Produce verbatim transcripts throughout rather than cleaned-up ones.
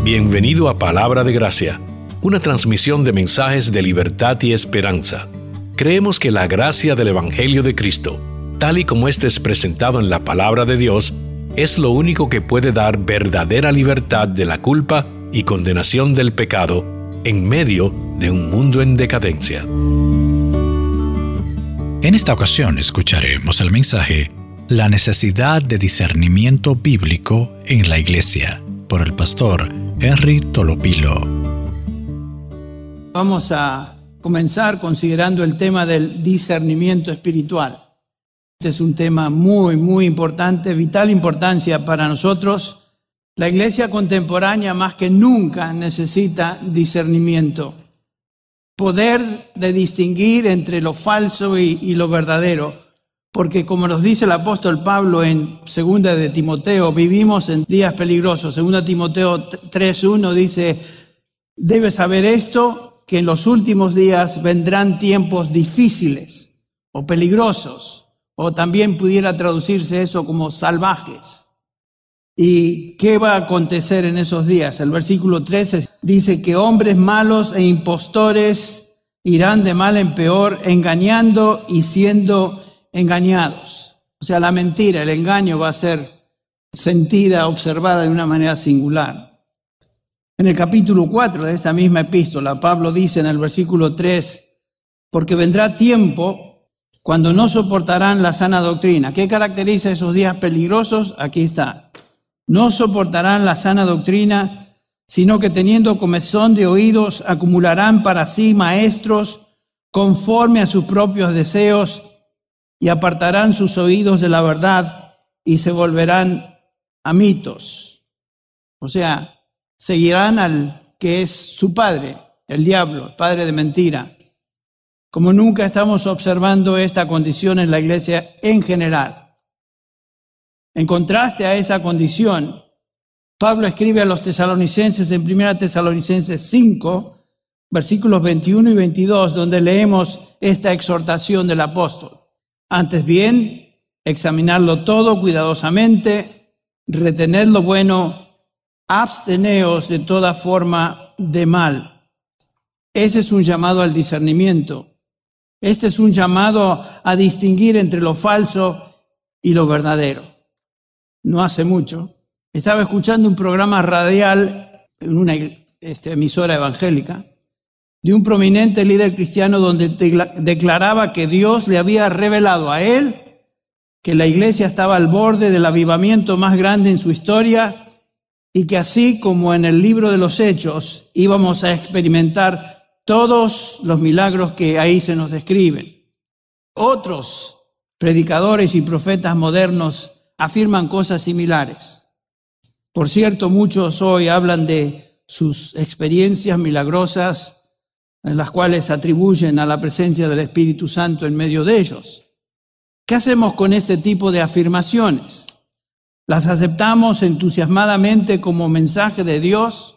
Bienvenido a Palabra de Gracia, una transmisión de mensajes de libertad y esperanza. Creemos que la gracia del Evangelio de Cristo, tal y como éste es presentado en la Palabra de Dios, es lo único que puede dar verdadera libertad de la culpa y condenación del pecado en medio de un mundo en decadencia. En esta ocasión escucharemos el mensaje La necesidad de discernimiento bíblico en la Iglesia, por el pastor Henry Tolopilo. Vamos a comenzar considerando el tema del discernimiento espiritual. Este es un tema muy, muy importante, vital importancia para nosotros. La iglesia contemporánea más que nunca necesita discernimiento. Poder de distinguir entre lo falso y, y lo verdadero. Porque como nos dice el apóstol Pablo en segunda de Timoteo, vivimos en días peligrosos. segunda Timoteo tres uno dice, debes saber esto, que en los últimos días vendrán tiempos difíciles o peligrosos, o también pudiera traducirse eso como salvajes. ¿Y qué va a acontecer en esos días? El versículo trece dice que hombres malos e impostores irán de mal en peor, engañando y siendo engañados. O sea, la mentira, el engaño va a ser sentida, observada de una manera singular. En el capítulo cuatro de esta misma epístola, Pablo dice en el versículo tres, porque vendrá tiempo cuando no soportarán la sana doctrina. ¿Qué caracteriza esos días peligrosos? Aquí está. No soportarán la sana doctrina, sino que teniendo comezón de oídos, acumularán para sí maestros conforme a sus propios deseos, y apartarán sus oídos de la verdad y se volverán a mitos. O sea, seguirán al que es su padre, el diablo, el padre de mentira. Como nunca estamos observando esta condición en la iglesia en general. En contraste a esa condición, Pablo escribe a los tesalonicenses en primera Tesalonicenses cinco, versículos veintiuno y veintidós, donde leemos esta exhortación del apóstol. Antes bien, examinarlo todo cuidadosamente, retener lo bueno, absteneos de toda forma de mal. Ese es un llamado al discernimiento. Este es un llamado a distinguir entre lo falso y lo verdadero. No hace mucho, estaba escuchando un programa radial en una este, emisora evangélica, de un prominente líder cristiano donde declaraba que Dios le había revelado a él que la iglesia estaba al borde del avivamiento más grande en su historia y que así como en el libro de los Hechos íbamos a experimentar todos los milagros que ahí se nos describen. Otros predicadores y profetas modernos afirman cosas similares. Por cierto, muchos hoy hablan de sus experiencias milagrosas en las cuales atribuyen a la presencia del Espíritu Santo en medio de ellos. ¿Qué hacemos con este tipo de afirmaciones? ¿Las aceptamos entusiasmadamente como mensaje de Dios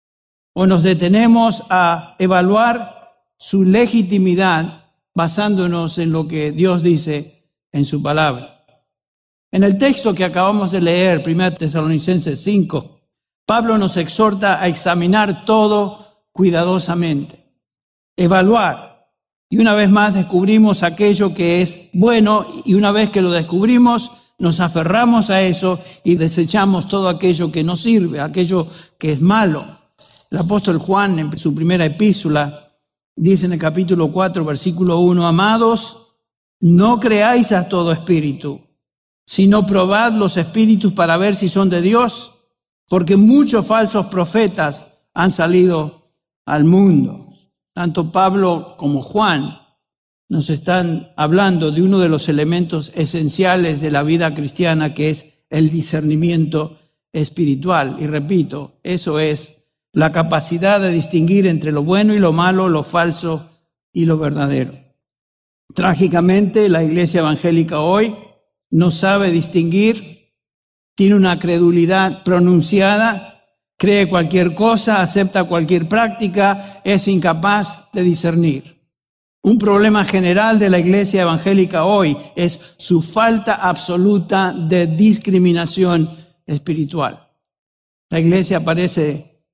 o nos detenemos a evaluar su legitimidad basándonos en lo que Dios dice en su palabra? En el texto que acabamos de leer, primera Tesalonicenses cinco, Pablo nos exhorta a examinar todo cuidadosamente. Evaluar, y una vez más descubrimos aquello que es bueno, y una vez que lo descubrimos, nos aferramos a eso y desechamos todo aquello que no sirve, aquello que es malo. El apóstol Juan, en su primera epístola, dice en el capítulo cuatro, versículo uno, amados, no creáis a todo espíritu, sino probad los espíritus para ver si son de Dios, porque muchos falsos profetas han salido al mundo. Tanto Pablo como Juan nos están hablando de uno de los elementos esenciales de la vida cristiana, que es el discernimiento espiritual. Y repito, eso es la capacidad de distinguir entre lo bueno y lo malo, lo falso y lo verdadero. Trágicamente, la iglesia evangélica hoy no sabe distinguir, tiene una credulidad pronunciada, cree cualquier cosa, acepta cualquier práctica, es incapaz de discernir. Un problema general de la iglesia evangélica hoy es su falta absoluta de discriminación espiritual. La iglesia parece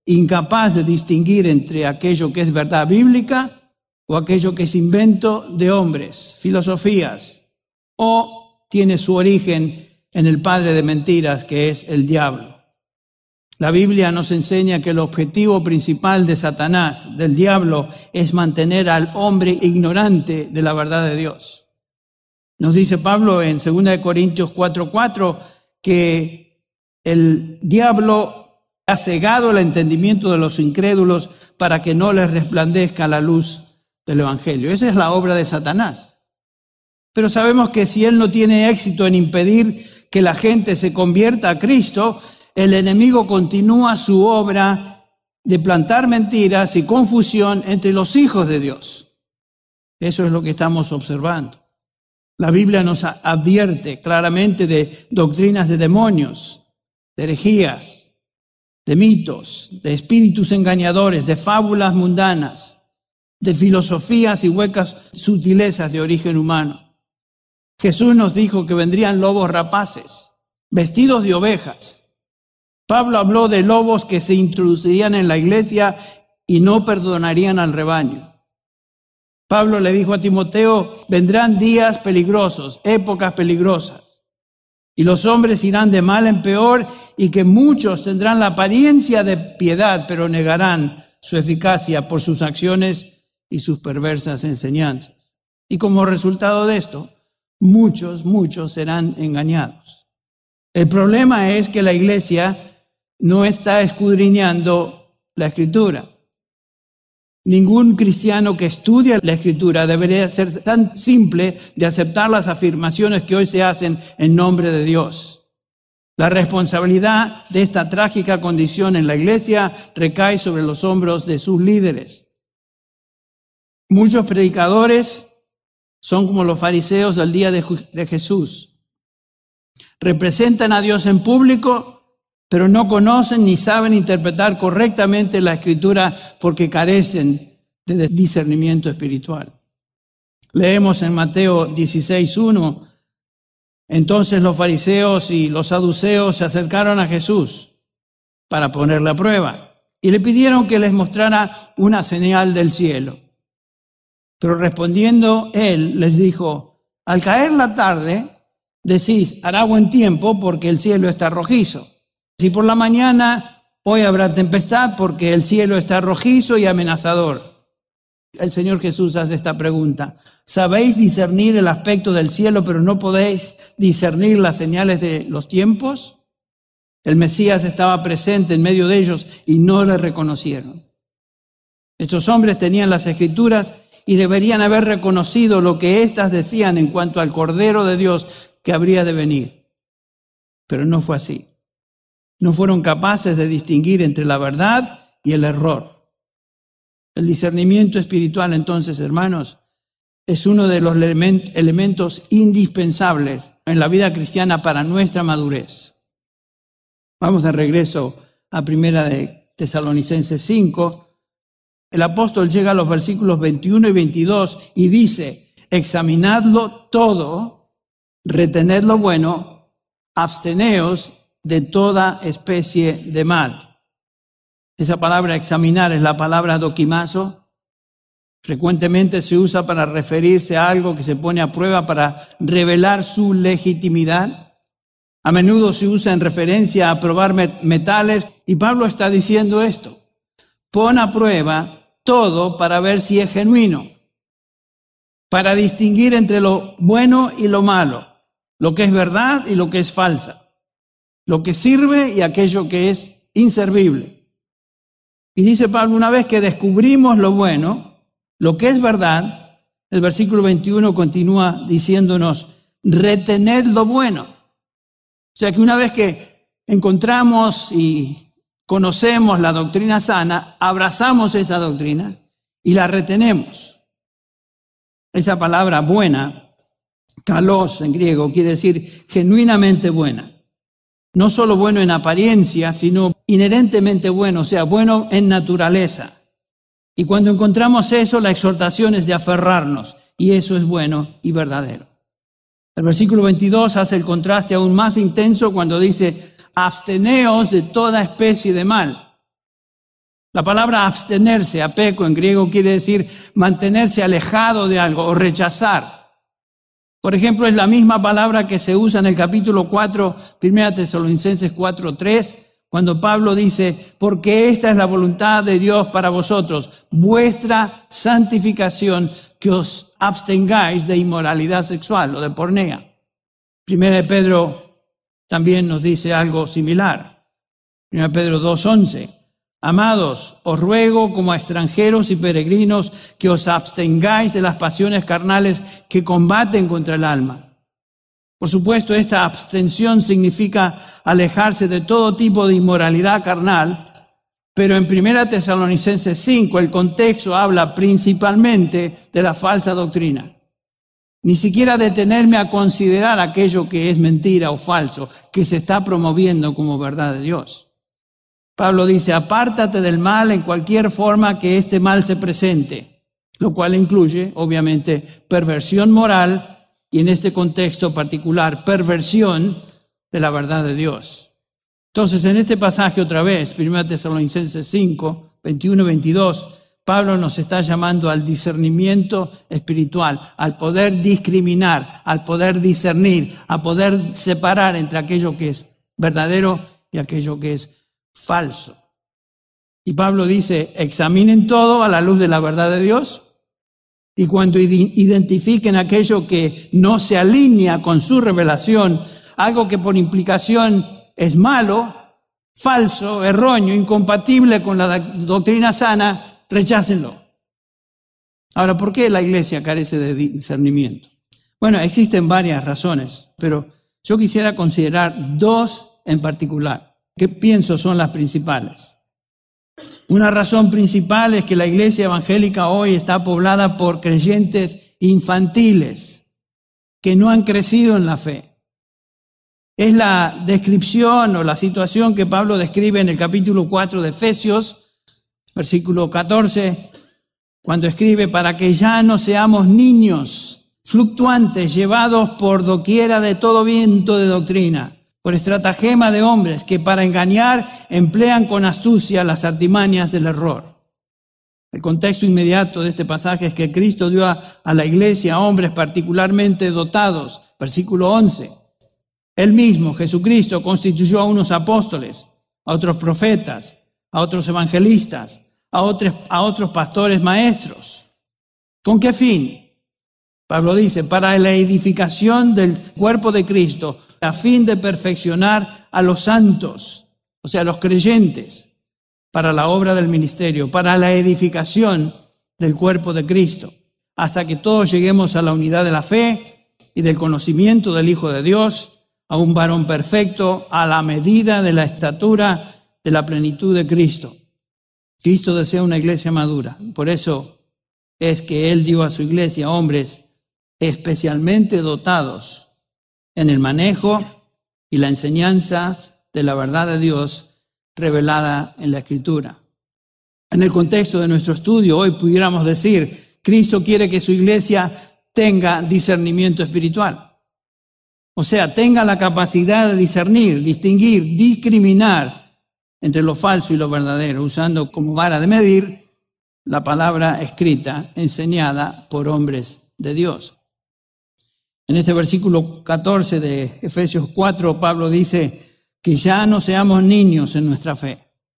incapaz de distinguir entre aquello que es verdad bíblica o aquello que es invento de hombres, filosofías, o tiene su origen en el padre de mentiras, que es el diablo. La Biblia nos enseña que el objetivo principal de Satanás, del diablo, es mantener al hombre ignorante de la verdad de Dios. Nos dice Pablo en segunda de Corintios cuatro cuatro que el diablo ha cegado el entendimiento de los incrédulos para que no les resplandezca la luz del Evangelio. Esa es la obra de Satanás. Pero sabemos que si él no tiene éxito en impedir que la gente se convierta a Cristo, el enemigo continúa su obra de plantar mentiras y confusión entre los hijos de Dios. Eso es lo que estamos observando. La Biblia nos advierte claramente de doctrinas de demonios, de herejías, de mitos, de espíritus engañadores, de fábulas mundanas, de filosofías y huecas sutilezas de origen humano. Jesús nos dijo que vendrían lobos rapaces, vestidos de ovejas. Pablo habló de lobos que se introducirían en la iglesia y no perdonarían al rebaño. Pablo le dijo a Timoteo, vendrán días peligrosos, épocas peligrosas, y los hombres irán de mal en peor, y que muchos tendrán la apariencia de piedad, pero negarán su eficacia por sus acciones y sus perversas enseñanzas. Y como resultado de esto, muchos, muchos serán engañados. El problema es que la iglesia no está escudriñando la Escritura. Ningún cristiano que estudia la Escritura debería ser tan simple de aceptar las afirmaciones que hoy se hacen en nombre de Dios. La responsabilidad de esta trágica condición en la iglesia recae sobre los hombros de sus líderes. Muchos predicadores son como los fariseos del día de, de Jesús. Representan a Dios en público, pero no conocen ni saben interpretar correctamente la Escritura porque carecen de discernimiento espiritual. Leemos en Mateo dieciséis uno, entonces los fariseos y los saduceos se acercaron a Jesús para ponerle a prueba y le pidieron que les mostrara una señal del cielo. Pero respondiendo él les dijo, al caer la tarde decís, hará buen tiempo porque el cielo está rojizo. Si por la mañana, hoy habrá tempestad porque el cielo está rojizo y amenazador. El Señor Jesús hace esta pregunta. ¿Sabéis discernir el aspecto del cielo, pero no podéis discernir las señales de los tiempos? El Mesías estaba presente en medio de ellos y no le reconocieron. Estos hombres tenían las Escrituras y deberían haber reconocido lo que éstas decían en cuanto al Cordero de Dios que habría de venir. Pero no fue así. No fueron capaces de distinguir entre la verdad y el error. El discernimiento espiritual, entonces, hermanos, es uno de los elementos indispensables en la vida cristiana para nuestra madurez. Vamos de regreso a Primera de Tesalonicenses cinco. El apóstol llega a los versículos veintiuno y veintidós y dice, examinadlo todo, retened lo bueno, absteneos de toda especie de mal. Esa palabra examinar es la palabra dokimazo. Frecuentemente se usa para referirse a algo que se pone a prueba para revelar su legitimidad. A menudo se usa en referencia a probar metales y Pablo está diciendo esto. Pon a prueba todo para ver si es genuino, para distinguir entre lo bueno y lo malo, lo que es verdad y lo que es falsa, lo que sirve y aquello que es inservible. Y dice Pablo, una vez que descubrimos lo bueno, lo que es verdad, el versículo veintiuno continúa diciéndonos, retened lo bueno. O sea que una vez que encontramos y conocemos la doctrina sana, abrazamos esa doctrina y la retenemos. Esa palabra buena, kalos en griego, quiere decir genuinamente buena. No solo bueno en apariencia, sino inherentemente bueno, o sea, bueno en naturaleza. Y cuando encontramos eso, la exhortación es de aferrarnos, y eso es bueno y verdadero. El versículo veintidós hace el contraste aún más intenso cuando dice, absteneos de toda especie de mal. La palabra abstenerse, apeco en griego, quiere decir mantenerse alejado de algo o rechazar. Por ejemplo, es la misma palabra que se usa en el capítulo cuatro, Primera Tesalonicenses cuatro tres, cuando Pablo dice, porque esta es la voluntad de Dios para vosotros, vuestra santificación, que os abstengáis de inmoralidad sexual o de pornea. Primera de Pedro también nos dice algo similar. Primera de Pedro dos once. Amados, os ruego como a extranjeros y peregrinos que os abstengáis de las pasiones carnales que combaten contra el alma. Por supuesto, esta abstención significa alejarse de todo tipo de inmoralidad carnal, pero en Primera Tesalonicenses cinco el contexto habla principalmente de la falsa doctrina. Ni siquiera detenerme a considerar aquello que es mentira o falso, que se está promoviendo como verdad de Dios. Pablo dice, apártate del mal en cualquier forma que este mal se presente, lo cual incluye, obviamente, perversión moral y en este contexto particular, perversión de la verdad de Dios. Entonces, en este pasaje otra vez, Primera Tesalonicenses cinco, veintiuno y veintidós, Pablo nos está llamando al discernimiento espiritual, al poder discriminar, al poder discernir, a poder separar entre aquello que es verdadero y aquello que es falso. Y Pablo dice, examinen todo a la luz de la verdad de Dios y cuando identifiquen aquello que no se alinea con su revelación, algo que por implicación es malo, falso, erróneo, incompatible con la doctrina sana, rechácenlo. Ahora, ¿por qué la iglesia carece de discernimiento? Bueno, existen varias razones, pero yo quisiera considerar dos en particular, que pienso son las principales. Una razón principal es que la iglesia evangélica hoy está poblada por creyentes infantiles que no han crecido en la fe. Es la descripción o la situación que Pablo describe en el capítulo cuatro de Efesios, versículo catorce, cuando escribe, para que ya no seamos niños fluctuantes, llevados por doquiera de todo viento de doctrina, por estratagema de hombres que para engañar emplean con astucia las artimañas del error. El contexto inmediato de este pasaje es que Cristo dio a, a la iglesia hombres particularmente dotados. Versículo once. Él mismo, Jesucristo, constituyó a unos apóstoles, a otros profetas, a otros evangelistas, a otros, a otros pastores maestros. ¿Con qué fin? Pablo dice, para la edificación del cuerpo de Cristo, a fin de perfeccionar a los santos, o sea, a los creyentes, para la obra del ministerio, para la edificación del cuerpo de Cristo, hasta que todos lleguemos a la unidad de la fe y del conocimiento del Hijo de Dios, a un varón perfecto, a la medida de la estatura de la plenitud de Cristo. Cristo desea una iglesia madura. Por eso es que Él dio a su iglesia hombres especialmente dotados en el manejo y la enseñanza de la verdad de Dios revelada en la Escritura. En el contexto de nuestro estudio, hoy pudiéramos decir, Cristo quiere que su iglesia tenga discernimiento espiritual. O sea, tenga la capacidad de discernir, distinguir, discriminar entre lo falso y lo verdadero, usando como vara de medir la palabra escrita, enseñada por hombres de Dios. En este versículo catorce de Efesios cuatro, Pablo dice que ya no seamos niños en nuestra fe.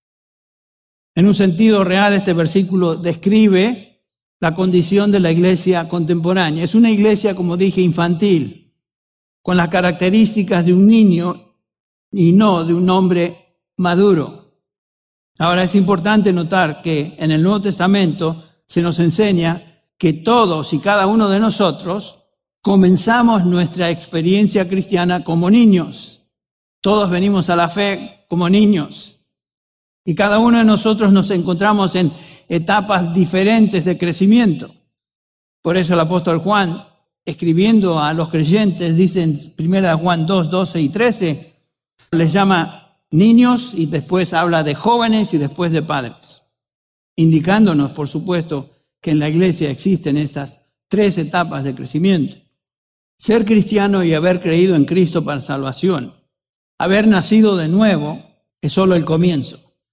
En un sentido real, este versículo describe la condición de la iglesia contemporánea. Es una iglesia, como dije, infantil, con las características de un niño y no de un hombre maduro. Ahora, es importante notar que en el Nuevo Testamento se nos enseña que todos y cada uno de nosotros comenzamos nuestra experiencia cristiana como niños. Todos venimos a la fe como niños. Y cada uno de nosotros nos encontramos en etapas diferentes de crecimiento. Por eso el apóstol Juan, escribiendo a los creyentes, dice en primera Juan dos, doce y trece, les llama niños y después habla de jóvenes y después de padres. Indicándonos, por supuesto, que en la iglesia existen estas tres etapas de crecimiento. Ser cristiano y haber creído en Cristo para salvación, haber nacido de nuevo, es solo el comienzo.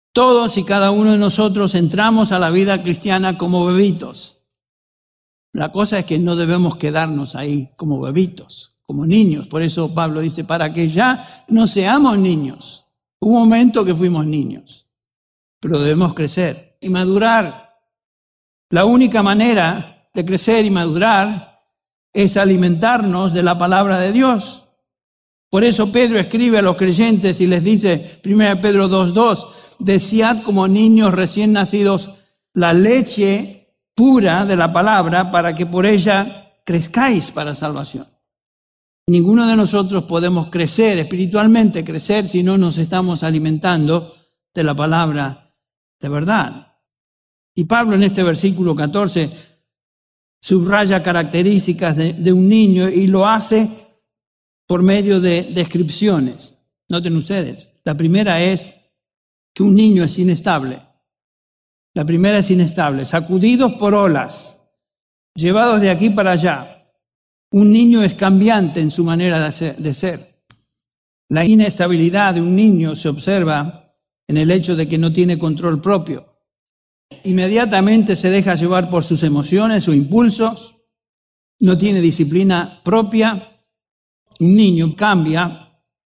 Todos y cada uno de nosotros entramos a la vida cristiana como bebitos. La cosa es que no debemos quedarnos ahí como bebitos, como niños. Por eso Pablo dice, para que ya no seamos niños. Hubo un momento que fuimos niños, pero debemos crecer y madurar. La única manera de crecer y madurar es alimentarnos de la palabra de Dios. Por eso Pedro escribe a los creyentes y les dice, primera Pedro dos dos, desead como niños recién nacidos la leche pura de la palabra para que por ella crezcáis para salvación. Ninguno de nosotros podemos crecer, espiritualmente crecer, si no nos estamos alimentando de la palabra de verdad. Y Pablo en este versículo catorce subraya características de, de un niño y lo hace por medio de descripciones. Noten ustedes, la primera es que un niño es inestable. La primera es inestable, sacudidos por olas, llevados de aquí para allá. Un niño es cambiante en su manera de ser, de ser. La inestabilidad de un niño se observa en el hecho de que no tiene control propio. Inmediatamente se deja llevar por sus emociones o impulsos, no tiene disciplina propia. Un niño cambia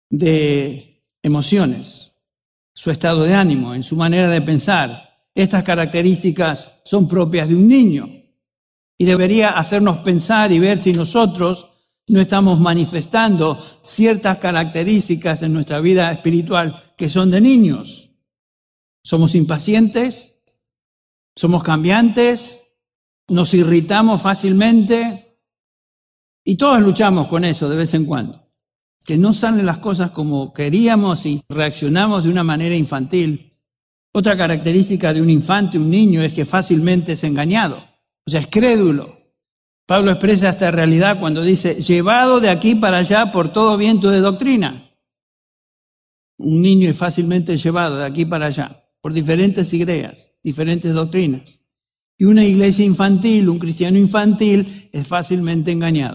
de emociones, su estado de ánimo, en su manera de pensar. Estas características son propias de un niño y debería hacernos pensar y ver si nosotros no estamos manifestando ciertas características en nuestra vida espiritual que son de niños. Somos impacientes, somos cambiantes, nos irritamos fácilmente. Y todos luchamos con eso de vez en cuando, que no salen las cosas como queríamos y reaccionamos de una manera infantil. Otra característica de un infante, un niño, es que fácilmente es engañado, o sea, es crédulo. Pablo expresa esta realidad cuando dice, llevado de aquí para allá por todo viento de doctrina. Un niño es fácilmente llevado de aquí para allá por diferentes ideas, diferentes doctrinas. Y una iglesia infantil, un cristiano infantil, es fácilmente engañado.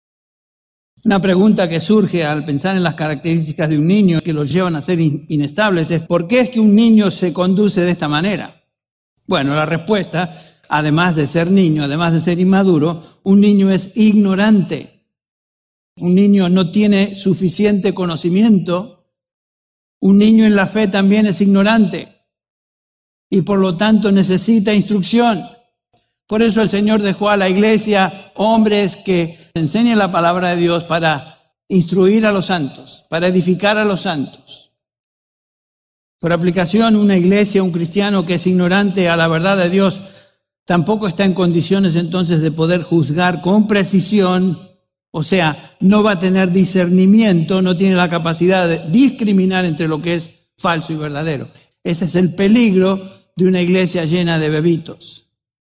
Una pregunta que surge al pensar en las características de un niño que los llevan a ser inestables es ¿por qué es que un niño se conduce de esta manera? Bueno, la respuesta, además de ser niño, además de ser inmaduro, un niño es ignorante. Un niño no tiene suficiente conocimiento. Un niño en la fe también es ignorante y por lo tanto necesita instrucción. Por eso el Señor dejó a la iglesia hombres que enseñen la palabra de Dios para instruir a los santos, para edificar a los santos. Por aplicación, una iglesia, un cristiano que es ignorante a la verdad de Dios, tampoco está en condiciones entonces de poder juzgar con precisión, o sea, no va a tener discernimiento, no tiene la capacidad de discriminar entre lo que es falso y verdadero. Ese es el peligro de una iglesia llena de bebitos.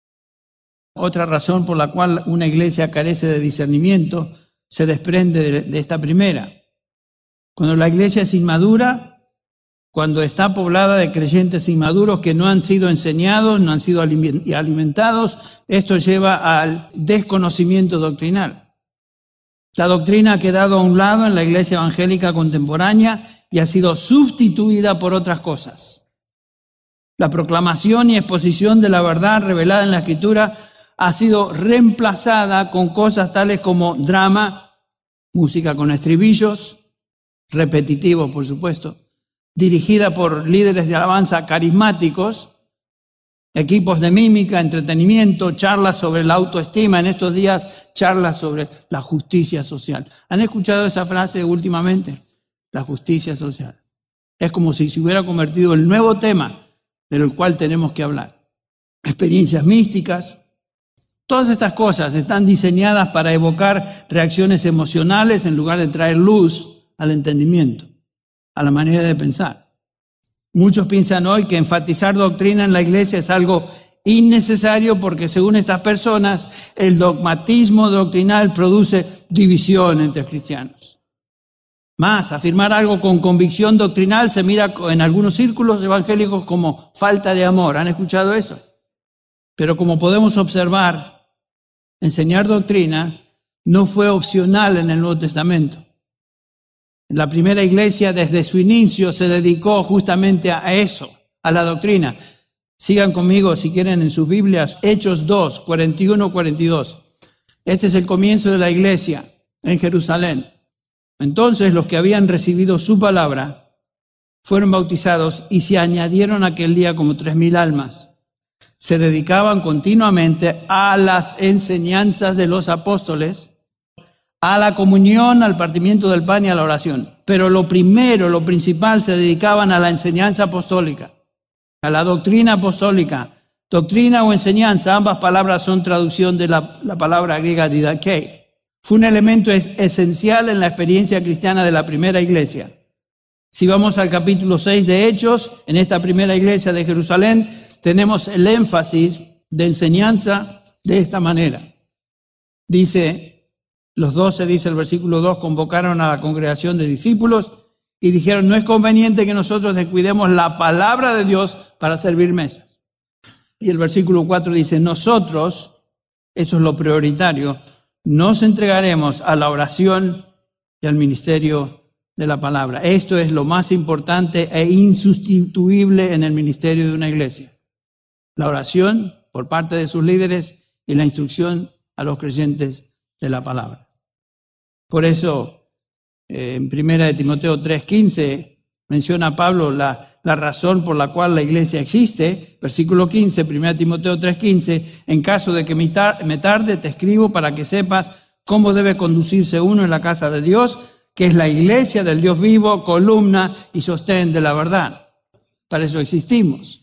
Otra razón por la cual una iglesia carece de discernimiento se desprende de, de esta primera. Cuando la iglesia es inmadura, cuando está poblada de creyentes inmaduros que no han sido enseñados, no han sido alimentados, esto lleva al desconocimiento doctrinal. La doctrina ha quedado a un lado en la iglesia evangélica contemporánea y ha sido sustituida por otras cosas. La proclamación y exposición de la verdad revelada en la Escritura ha sido reemplazada con cosas tales como drama, música con estribillos, repetitivos por supuesto, dirigida por líderes de alabanza carismáticos, equipos de mímica, entretenimiento, charlas sobre la autoestima, en estos días charlas sobre la justicia social. ¿Han escuchado esa frase últimamente? La justicia social. Es como si se hubiera convertido en el nuevo tema del cual tenemos que hablar. Experiencias místicas. Todas estas cosas están diseñadas para evocar reacciones emocionales en lugar de traer luz al entendimiento, a la manera de pensar. Muchos piensan hoy que enfatizar doctrina en la iglesia es algo innecesario porque según estas personas el dogmatismo doctrinal produce división entre cristianos. Más, afirmar algo con convicción doctrinal se mira en algunos círculos evangélicos como falta de amor. ¿Han escuchado eso? Pero como podemos observar, enseñar doctrina no fue opcional en el Nuevo Testamento. La primera iglesia desde su inicio se dedicó justamente a eso, a la doctrina. Sigan conmigo, si quieren, en sus Biblias, Hechos dos, cuarenta y uno, cuarenta y dos. Este es el comienzo de la iglesia en Jerusalén. Entonces los que habían recibido su palabra fueron bautizados y se añadieron aquel día como tres mil almas. Se dedicaban continuamente a las enseñanzas de los apóstoles, a la comunión, al partimiento del pan y a la oración. Pero lo primero, lo principal, se dedicaban a la enseñanza apostólica, a la doctrina apostólica. Doctrina o enseñanza, ambas palabras son traducción de la, la palabra griega didaké. Fue un elemento es, esencial en la experiencia cristiana de la primera iglesia. Si vamos al capítulo seis de Hechos, en esta primera iglesia de Jerusalén, tenemos el énfasis de enseñanza de esta manera. Dice, los doce, dice el versículo dos, convocaron a la congregación de discípulos y dijeron, no es conveniente que nosotros descuidemos la palabra de Dios para servir mesas. Y el versículo cuatro dice, nosotros, eso es lo prioritario, nos entregaremos a la oración y al ministerio de la palabra. Esto es lo más importante e insustituible en el ministerio de una iglesia. La oración por parte de sus líderes y la instrucción a los creyentes de la palabra. Por eso, eh, en primera de Timoteo tres quince, menciona Pablo la, la razón por la cual la iglesia existe. Versículo quince, primera de Timoteo tres quince, en caso de que me tarde, te escribo para que sepas cómo debe conducirse uno en la casa de Dios, que es la iglesia del Dios vivo, columna y sostén de la verdad. Para eso existimos.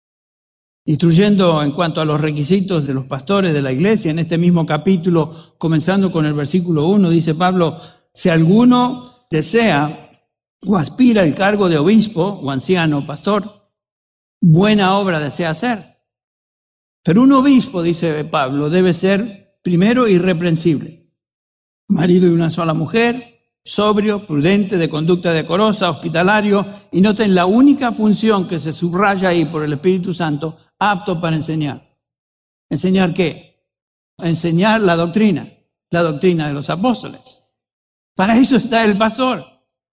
Instruyendo en cuanto a los requisitos de los pastores de la iglesia, en este mismo capítulo, comenzando con el versículo uno, dice Pablo, si alguno desea o aspira al cargo de obispo o anciano o pastor, buena obra desea hacer. Pero un obispo, dice Pablo, debe ser primero irreprensible, marido de una sola mujer, sobrio, prudente, de conducta decorosa, hospitalario, y noten la única función que se subraya ahí por el Espíritu Santo, apto para enseñar. ¿Enseñar qué? Enseñar la doctrina, la doctrina de los apóstoles. Para eso está el pastor.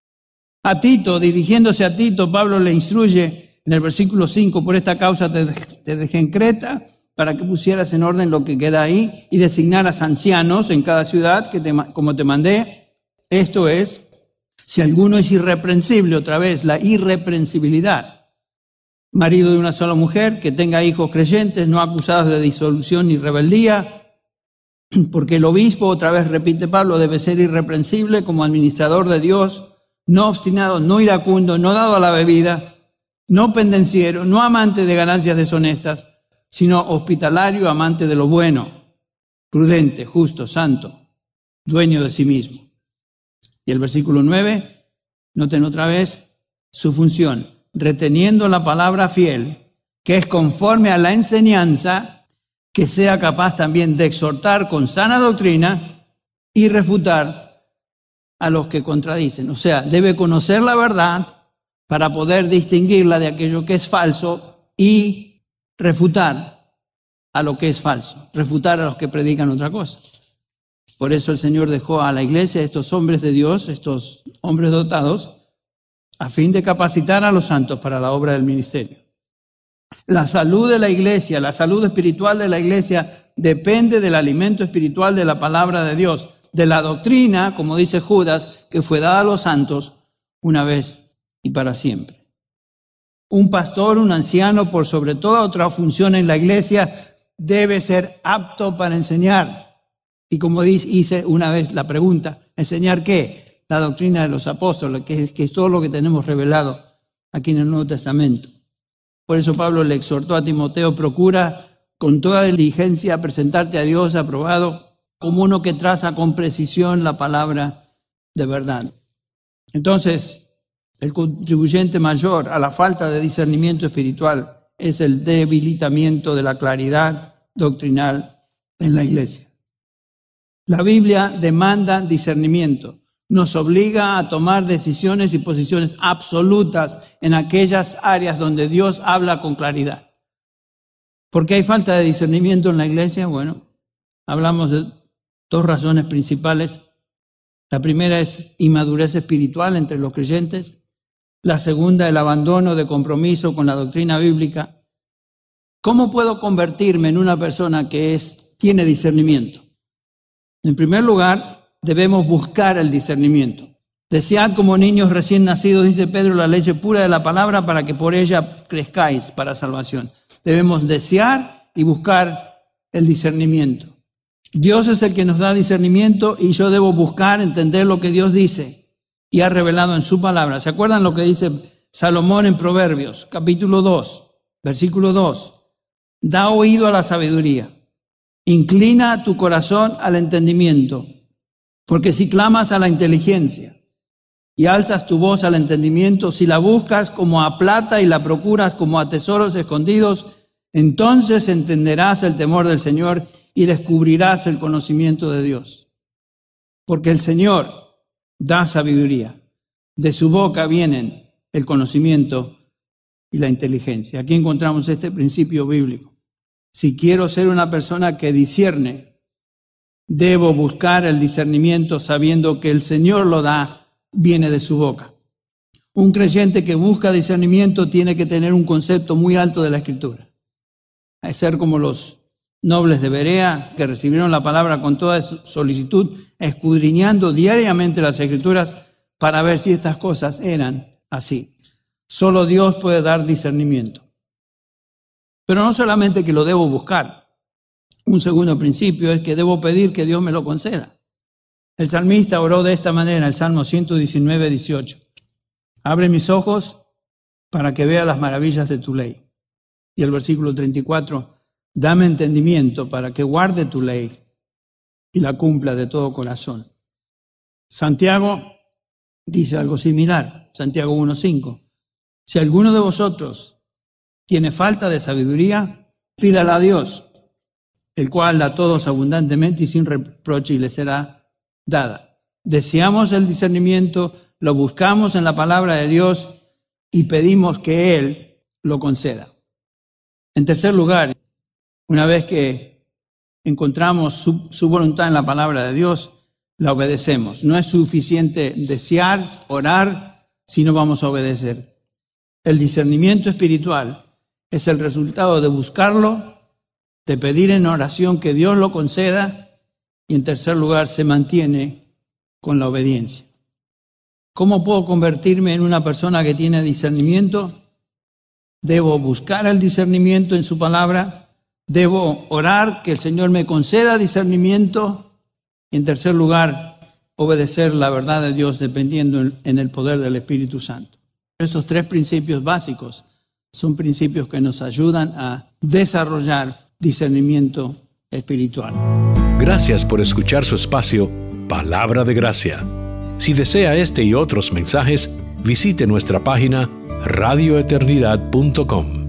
A Tito, dirigiéndose a Tito, Pablo le instruye en el versículo cinco, por esta causa te, te dejé en Creta, para que pusieras en orden lo que queda ahí y designaras ancianos en cada ciudad, que te, como te mandé. Esto es, si alguno es irreprensible, otra vez, la irreprensibilidad. Marido de una sola mujer, que tenga hijos creyentes, no acusados de disolución ni rebeldía, porque el obispo, otra vez repite Pablo, debe ser irreprensible como administrador de Dios, no obstinado, no iracundo, no dado a la bebida, no pendenciero, no amante de ganancias deshonestas, sino hospitalario, amante de lo bueno, prudente, justo, santo, dueño de sí mismo. Y el versículo nueve, noten otra vez su función, reteniendo la palabra fiel, que es conforme a la enseñanza, que sea capaz también de exhortar con sana doctrina y refutar a los que contradicen. O sea, debe conocer la verdad para poder distinguirla de aquello que es falso y refutar a lo que es falso, refutar a los que predican otra cosa. Por eso el Señor dejó a la iglesia estos hombres de Dios, estos hombres dotados, a fin de capacitar a los santos para la obra del ministerio. La salud de la iglesia, la salud espiritual de la iglesia depende del alimento espiritual de la palabra de Dios, de la doctrina, como dice Judas, que fue dada a los santos una vez y para siempre. Un pastor, un anciano, por sobre toda otra función en la iglesia, debe ser apto para enseñar. Y como hice una vez la pregunta, ¿enseñar qué? La doctrina de los apóstoles, que es, que es todo lo que tenemos revelado aquí en el Nuevo Testamento. Por eso Pablo le exhortó a Timoteo, procura con toda diligencia presentarte a Dios aprobado como uno que traza con precisión la palabra de verdad. Entonces, el contribuyente mayor a la falta de discernimiento espiritual es el debilitamiento de la claridad doctrinal en la iglesia. La Biblia demanda discernimiento, nos obliga a tomar decisiones y posiciones absolutas en aquellas áreas donde Dios habla con claridad. ¿Por qué hay falta de discernimiento en la iglesia? Bueno, hablamos de dos razones principales. La primera es inmadurez espiritual entre los creyentes. La segunda, el abandono de compromiso con la doctrina bíblica. ¿Cómo puedo convertirme en una persona que es, tiene discernimiento? En primer lugar, debemos buscar el discernimiento. Desead como niños recién nacidos, dice Pedro, la leche pura de la palabra para que por ella crezcáis para salvación. Debemos desear y buscar el discernimiento. Dios es el que nos da discernimiento y yo debo buscar, entender lo que Dios dice y ha revelado en su palabra. ¿Se acuerdan lo que dice Salomón en Proverbios, capítulo dos, versículo dos? Da oído a la sabiduría, inclina tu corazón al entendimiento, porque si clamas a la inteligencia y alzas tu voz al entendimiento, si la buscas como a plata y la procuras como a tesoros escondidos, entonces entenderás el temor del Señor y descubrirás el conocimiento de Dios. Porque el Señor da sabiduría, de su boca vienen el conocimiento y la inteligencia. Aquí encontramos este principio bíblico. Si quiero ser una persona que discierne, debo buscar el discernimiento sabiendo que el Señor lo da, viene de su boca. Un creyente que busca discernimiento tiene que tener un concepto muy alto de la Escritura. Hay que ser como los nobles de Berea, que recibieron la palabra con toda solicitud, escudriñando diariamente las Escrituras para ver si estas cosas eran así. Solo Dios puede dar discernimiento. Pero no solamente que lo debo buscar. Un segundo principio es que debo pedir que Dios me lo conceda. El salmista oró de esta manera, el Salmo ciento diecinueve, dieciocho. Abre mis ojos para que vea las maravillas de tu ley. Y el versículo treinta y cuatro, dame entendimiento para que guarde tu ley y la cumpla de todo corazón. Santiago dice algo similar, Santiago uno cinco. Si alguno de vosotros tiene falta de sabiduría, pídala a Dios, el cual da a todos abundantemente y sin reproche y le será dada. Deseamos el discernimiento, lo buscamos en la palabra de Dios y pedimos que Él lo conceda. En tercer lugar, una vez que encontramos su, su voluntad en la palabra de Dios, la obedecemos. No es suficiente desear, orar, si no vamos a obedecer. El discernimiento espiritual es el resultado de buscarlo, de pedir en oración que Dios lo conceda y en tercer lugar se mantiene con la obediencia. ¿Cómo puedo convertirme en una persona que tiene discernimiento? Debo buscar el discernimiento en su palabra, debo orar que el Señor me conceda discernimiento y en tercer lugar obedecer la verdad de Dios dependiendo en el poder del Espíritu Santo. Esos tres principios básicos son principios que nos ayudan a desarrollar discernimiento espiritual. Gracias por escuchar su espacio Palabra de Gracia. Si desea este y otros mensajes, visite nuestra página radio eternidad punto com.